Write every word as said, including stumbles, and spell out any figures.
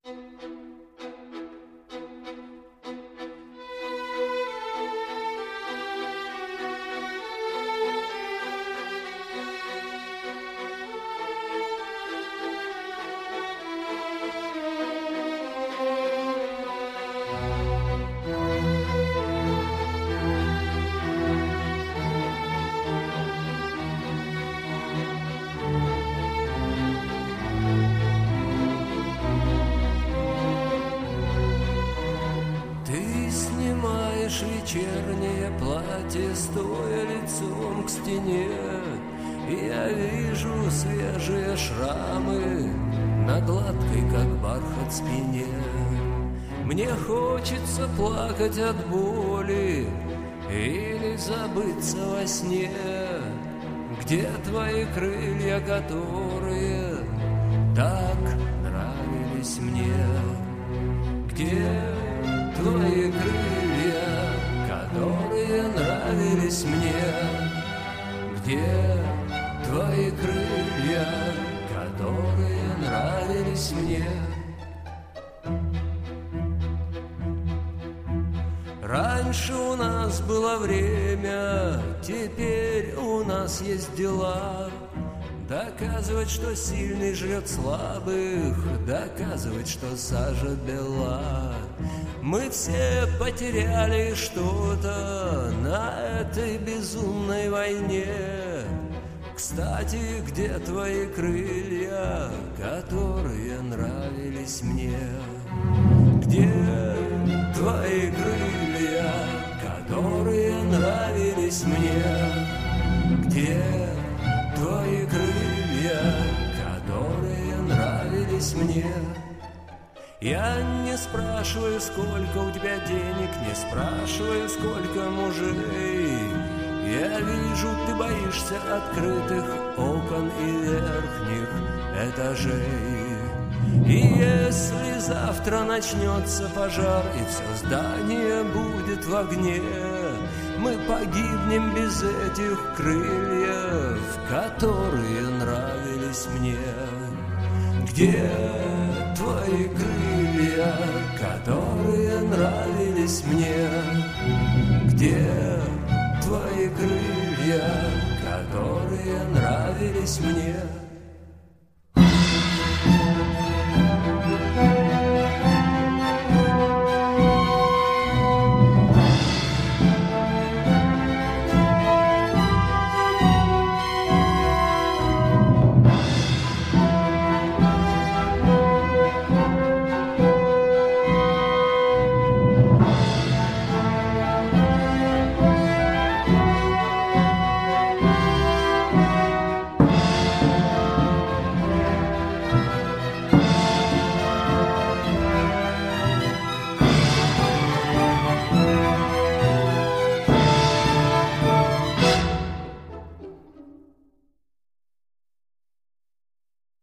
Вечернее платье, стоя лицом к стене, и я вижу свежие шрамы на гладкой, как бархат, спине. Мне хочется плакать от боли или забыться во сне. Где твои крылья, которые так нравились мне? Где твои крылья, которые нравились мне? Где твои крылья, которые нравились мне? Раньше у нас было время, теперь у нас есть дела. Доказывать, что сильный жрет слабых, доказывать, что сажа бела. Мы все потеряли что-то на этой безумной войне. Кстати, где твои крылья, которые нравились мне? Где твои крылья, которые нравились мне? Где твои крылья, которые нравились мне? Я не спрашиваю, сколько у тебя денег, не спрашиваю, сколько мужей. Я вижу, ты боишься открытых окон и верхних этажей. И если завтра начнется пожар, и все здание будет в огне, мы погибнем без этих крыльев, которые нравились мне. Где твои крылья, которые нравились мне? Где твои крылья, которые нравились мне?